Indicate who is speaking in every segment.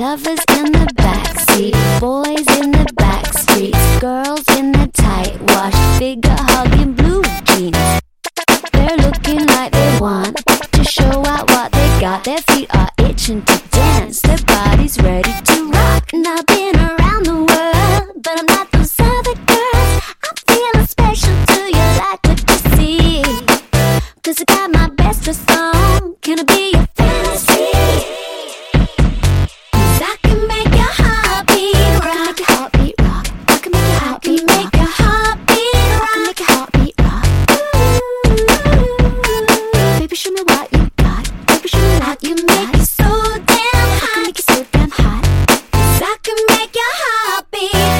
Speaker 1: Lovers in the backseat, boys in the back streets, girls in their tight wash figure hugging blue jeans. They're looking like they want to show out what they got. Their feet are itching to dance, their bodies ready to rock. And I've been around the world, but I'm not those other girls. I'm feeling special, do you like what you see? 'Cause I got my best dress on, can I be your fantasy? 'Cause I can make your heartbeat rock, make your heartbeat rock. I can make your heartbeat rock, make your heartbeat rock, I can make your heartbeat rock. Ooh, baby, show me what you got. Baby, show me what you make it so damn hot. I can make it so damn hot. 'Cause I can make your heartbeat.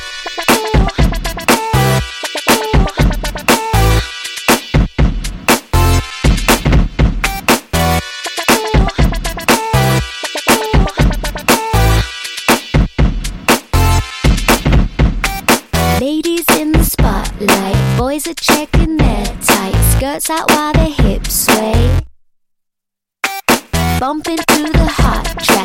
Speaker 1: Ladies in the spotlight, boys are checking their tight skirts out while their hips sway. Bumping to the hot track,